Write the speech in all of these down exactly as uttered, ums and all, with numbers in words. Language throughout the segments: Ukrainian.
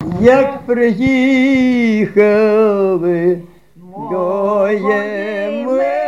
як приїхали, гоє ми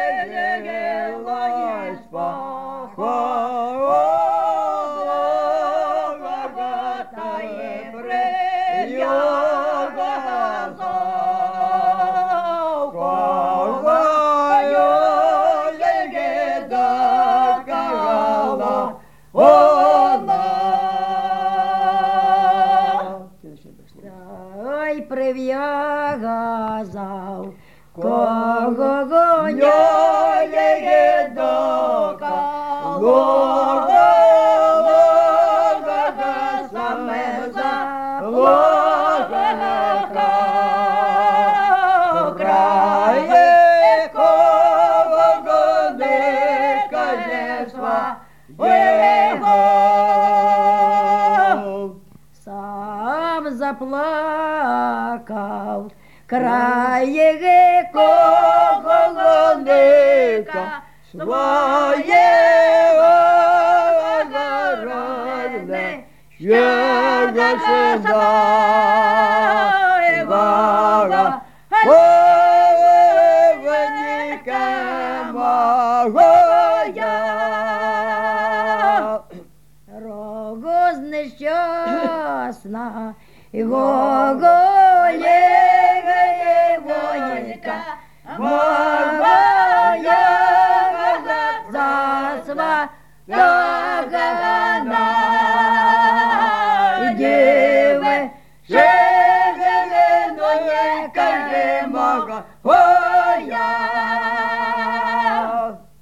прив'язав, кого гоняє дока, лога, лога, саме за лога, крає кого гони, конечно, його. Сам заплакав, крає колоника своєго народне, що засідає Бога, повинника мого я. Рогоз нещасна, його є воїнка, моя засва,